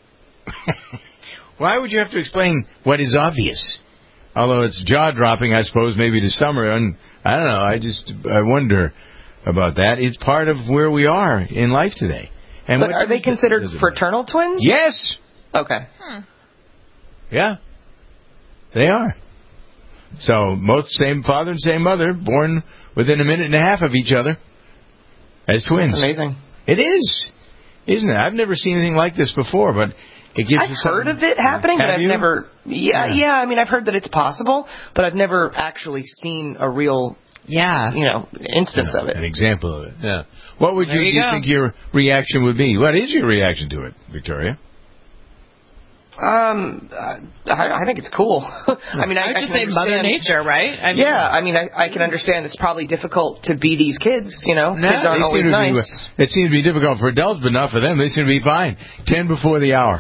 Why would you have to explain what is obvious? Although it's jaw-dropping, I suppose, maybe to summer. And I don't know. I just I wonder about that. It's part of where we are in life today. And but are they considered fraternal twins? Yes. Okay. Hmm. Yeah. They are. So, both same father and same mother, born within a minute and a half of each other as twins. That's amazing. It is, isn't it? I've never seen anything like this before, but it gives I've you heard of it happening, Have but I've you? never... Yeah, yeah, yeah, I mean, I've heard that it's possible, but I've never actually seen a real... Yeah, you know, instance yeah, of it. An example of it, yeah. What would you, you, you think your reaction would be? What is your reaction to it, Victoria? Um, uh, I, I think it's cool. I mean, I, I would I just can say Mother understand- Nature, right? I mean, yeah, I mean, I, I can understand it's probably difficult to be these kids. You know, Nah, kids aren't they always seem to nice. Be, it seems to be difficult for adults, but not for them. They seem to be fine. Ten before the hour.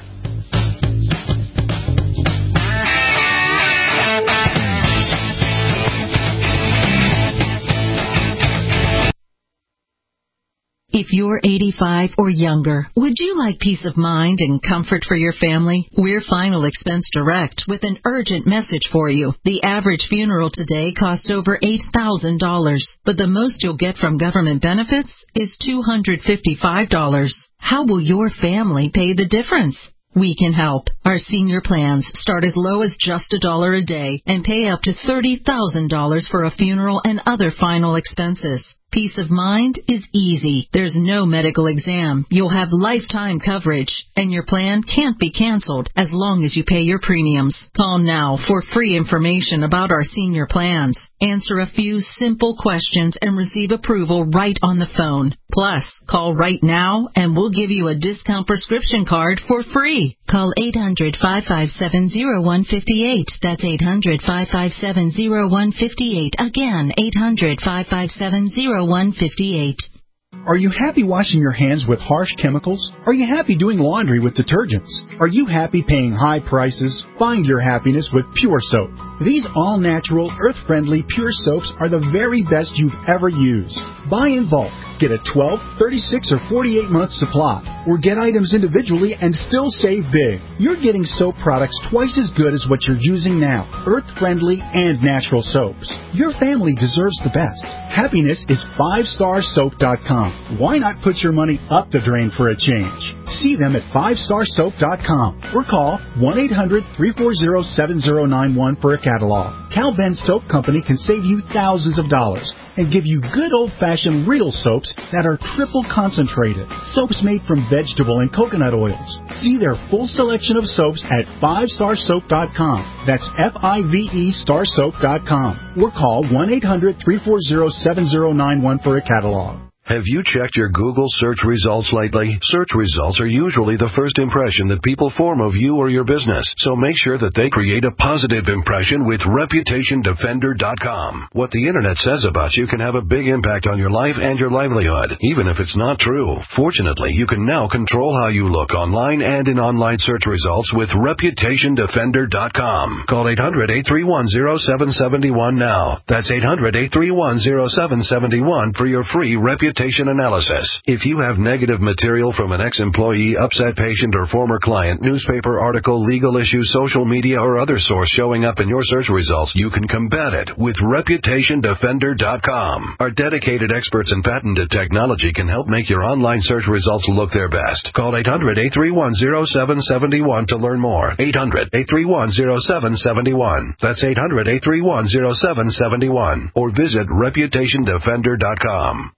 If you're eighty-five or younger, would you like peace of mind and comfort for your family? We're Final Expense Direct with an urgent message for you. The average funeral today costs over eight thousand dollars, but the most you'll get from government benefits is two hundred fifty-five dollars. How will your family pay the difference? We can help. Our senior plans start as low as just a dollar a day and pay up to thirty thousand dollars for a funeral and other final expenses. Peace of mind is easy. There's no medical exam. You'll have lifetime coverage, and your plan can't be canceled as long as you pay your premiums. Call now for free information about our senior plans. Answer a few simple questions and receive approval right on the phone. Plus, call right now and we'll give you a discount prescription card for free. Call eight hundred, five five seven, zero one five eight. That's eight hundred, five five seven, zero one five eight. Again, eight hundred, five five seven, zero one five eight. Are you happy washing your hands with harsh chemicals? Are you happy doing laundry with detergents? Are you happy paying high prices? Find your happiness with Pure Soap. These all-natural, earth-friendly Pure Soaps are the very best you've ever used. Buy in bulk. Get a twelve, thirty-six, or forty-eight month supply, or get items individually and still save big. You're getting soap products twice as good as what you're using now, earth-friendly and natural soaps. Your family deserves the best. Happiness is five star soap dot com. Why not put your money up the drain for a change? See them at five star soap dot com or call one eight hundred, three four zero, seven zero nine one for a catalog. Cal Ben Soap Company can save you thousands of dollars and give you good old-fashioned real soaps that are triple concentrated. Soaps made from vegetable and coconut oils. See their full selection of soaps at five star soap dot com. That's F I V E star soap dot com. Or call one eight hundred, three four zero, seven zero nine one for a catalog. Have you checked your Google search results lately? Search results are usually the first impression that people form of you or your business, so make sure that they create a positive impression with reputation defender dot com. What the internet says about you can have a big impact on your life and your livelihood, even if it's not true. Fortunately, you can now control how you look online and in online search results with reputation defender dot com. Call eight hundred, eight three one, zero seven seven one now. That's eight hundred, eight three one, zero seven seven one for your free reputation analysis. If you have negative material from an ex-employee, upset patient, or former client, newspaper article, legal issue, social media, or other source showing up in your search results, you can combat it with reputation defender dot com. Our dedicated experts in patented technology can help make your online search results look their best. Call eight hundred, eight three one, zero seven seven one to learn more. eight hundred, eight three one, zero seven seven one. That's eight hundred, eight three one, zero seven seven one. Or visit reputation defender dot com.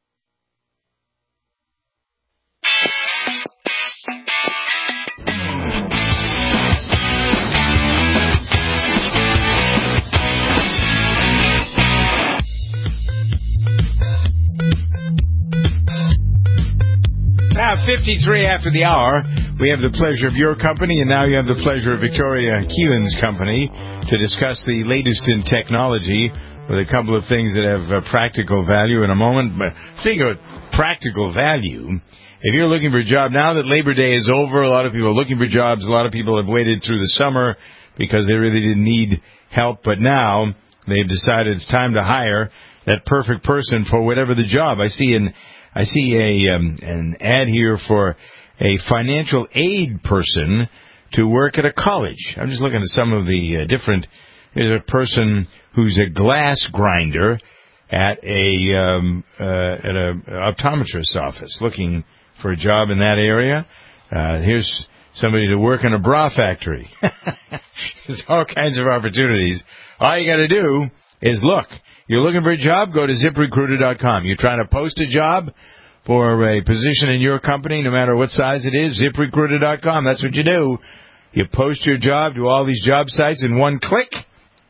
Now, fifty-three after the hour, we have the pleasure of your company, and now you have the pleasure of Victoria Keelan's company to discuss the latest in technology with a couple of things that have uh, practical value in a moment. But speaking of practical value, if you're looking for a job now that Labor Day is over, a lot of people are looking for jobs. A lot of people have waited through the summer because they really didn't need help, but now they've decided it's time to hire that perfect person for whatever the job. I see an I see a um, an ad here for a financial aid person to work at a college. I'm just looking at some of the uh, different. There's a person who's a glass grinder at a um, uh, at a optometrist's office, looking for a job in that area. Uh, here's somebody to work in a bra factory. There's all kinds of opportunities. All you got to do is look. You're looking for a job? Go to zip recruiter dot com. You're trying to post a job for a position in your company, no matter what size it is, zip recruiter dot com. That's what you do. You post your job to all these job sites in one click,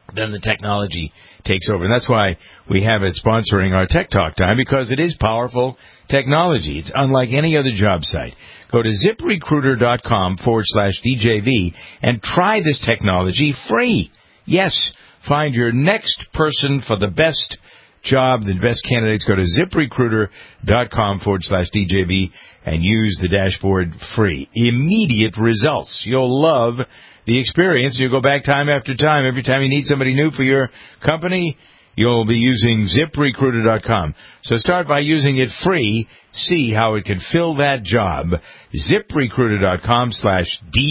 then the technology takes over. And that's why we have it sponsoring our Tech Talk Time, because it is powerful technology. It's unlike any other job site. Go to ZipRecruiter.com forward slash DJV and try this technology free. Yes, find your next person for the best job, the best candidates. Go to ZipRecruiter.com forward slash DJV and use the dashboard free. Immediate results. You'll love the experience. You'll go back time after time. Every time you need somebody new for your company, you'll be using ZipRecruiter dot com. So start by using it free. See how it can fill that job. ZipRecruiter.com slash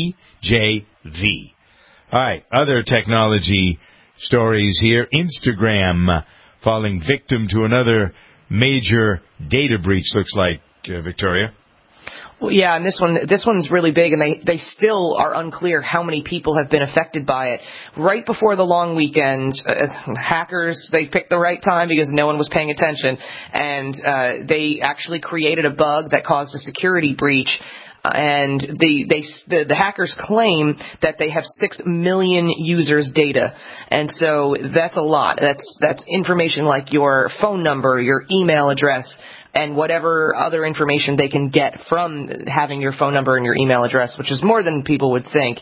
DJV. All right, other technology stories here. Instagram falling victim to another major data breach, looks like, uh, Victoria. Well, yeah, and this one, this one's really big, and they, they still are unclear how many people have been affected by it. Right before the long weekend, uh, hackers, they picked the right time because no one was paying attention, and uh, they actually created a bug that caused a security breach. And the, they, the, the hackers claim that they have six million users' data. And so that's a lot. That's, that's information like your phone number, your email address, and whatever other information they can get from having your phone number and your email address, which is more than people would think.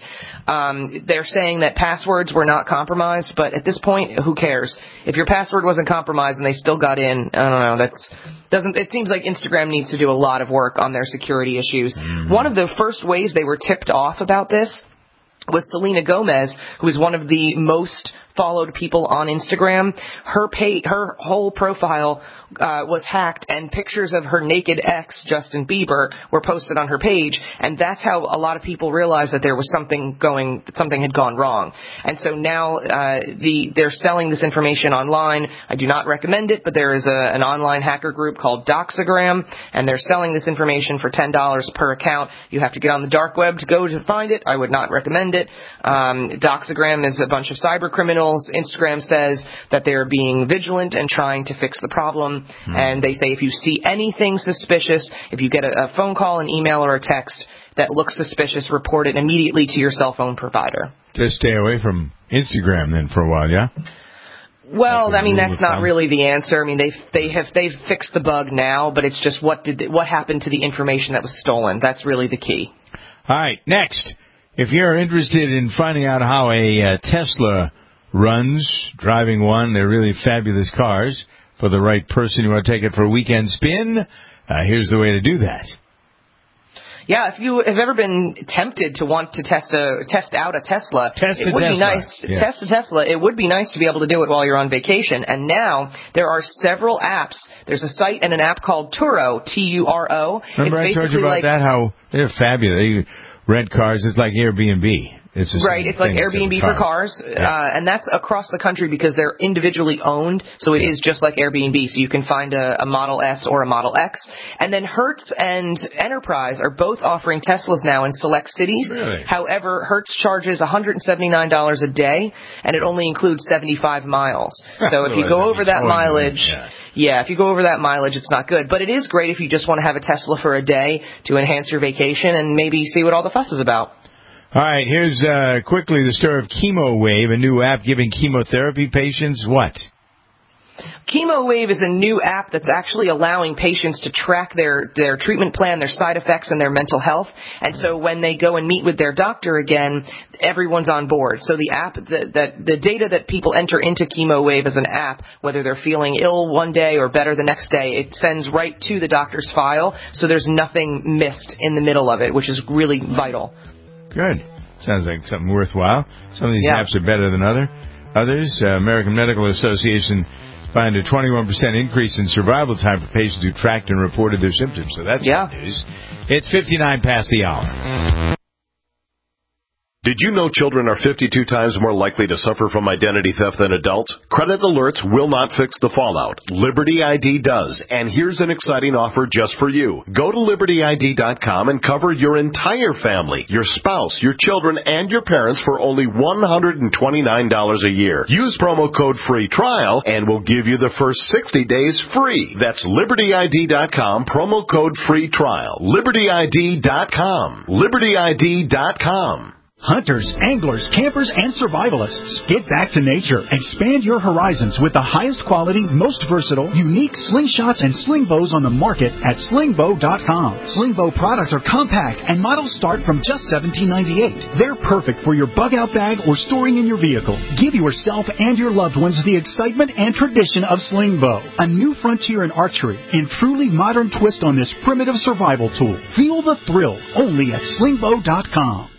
Um, they're saying that passwords were not compromised, but at this point, who cares? If your password wasn't compromised and they still got in, I don't know, that's doesn't. It seems like Instagram needs to do a lot of work on their security issues. Mm-hmm. One of the first ways they were tipped off about this was Selena Gomez, who is one of the most followed people on Instagram. Her pay, her whole profile uh, was hacked, and pictures of her naked ex, Justin Bieber, were posted on her page, and that's how a lot of people realized that there was something going, that something had gone wrong. And so now uh, the they're selling this information online. I do not recommend it, but there is a, an online hacker group called Doxagram, and they're selling this information for ten dollars per account. You have to get on the dark web to go to find it. I would not recommend it. Um, Doxagram is a bunch of cyber criminals. Instagram says that they're being vigilant and trying to fix the problem. Hmm. And they say if you see anything suspicious, if you get a, a phone call, an email, or a text that looks suspicious, report it immediately to your cell phone provider. Just stay away from Instagram then for a while, yeah? Well, I mean, that's not really the answer. I mean, they've they have they've fixed the bug now, but it's just what did what happened to the information that was stolen. That's really the key. All right, next, if you're interested in finding out how a uh, Tesla runs, driving one, they're really fabulous cars for the right person. You want to take it for a weekend spin? Uh, here's the way to do that. Yeah, if you have ever been tempted to want to test a test out a Tesla, test it would Tesla. be nice. Yeah. Test a Tesla. It would be nice to be able to do it while you're on vacation. And now there are several apps. There's a site and an app called Turo, T U R O. Remember it's I told you about like, that? How they're fabulous. They rent cars. It's like Airbnb. It's right, it's like Airbnb for cars, yeah. uh, and that's across the country because they're individually owned, so it is just like Airbnb, so you can find a, a Model S or a Model X. And then Hertz and Enterprise are both offering Teslas now in select cities. Really? However, Hertz charges one hundred seventy-nine dollars a day, and it only includes seventy-five miles. So if you go over that mileage... Yeah. Yeah, if you go over that mileage, it's not good. But it is great if you just want to have a Tesla for a day to enhance your vacation and maybe see what all the fuss is about. All right, here's uh, quickly the story of ChemoWave, a new app giving chemotherapy patients what? ChemoWave is a new app that's actually allowing patients to track their, their treatment plan, their side effects, and their mental health. And so when they go and meet with their doctor again, everyone's on board. So the app, the, the, the data that people enter into ChemoWave as an app, whether they're feeling ill one day or better the next day, it sends right to the doctor's file. So there's nothing missed in the middle of it, which is really vital. Good. Sounds like something worthwhile. Some of these yeah. apps are better than other others. Uh, American Medical Association find a twenty-one percent increase in survival time for patients who tracked and reported their symptoms. So that's yeah. good news. It's fifty-nine past the hour. Did you know children are fifty-two times more likely to suffer from identity theft than adults? Credit alerts will not fix the fallout. Liberty I D does, and here's an exciting offer just for you. Go to Liberty I D dot com and cover your entire family, your spouse, your children, and your parents for only one hundred twenty-nine dollars a year. Use promo code FREE TRIAL, and we'll give you the first sixty days free. That's Liberty I D dot com, promo code FREE TRIAL. Liberty I D dot com. Liberty I D dot com. Hunters, anglers, campers, and survivalists, get back to nature. Expand your horizons with the highest quality, most versatile, unique slingshots and sling bows on the market at sling bow dot com. Sling bow products are compact and models start from just seventeen ninety-eight. They're perfect for your bug-out bag or storing in your vehicle. Give yourself and your loved ones the excitement and tradition of sling bow. A new frontier in archery and truly modern twist on this primitive survival tool. Feel the thrill only at sling bow dot com.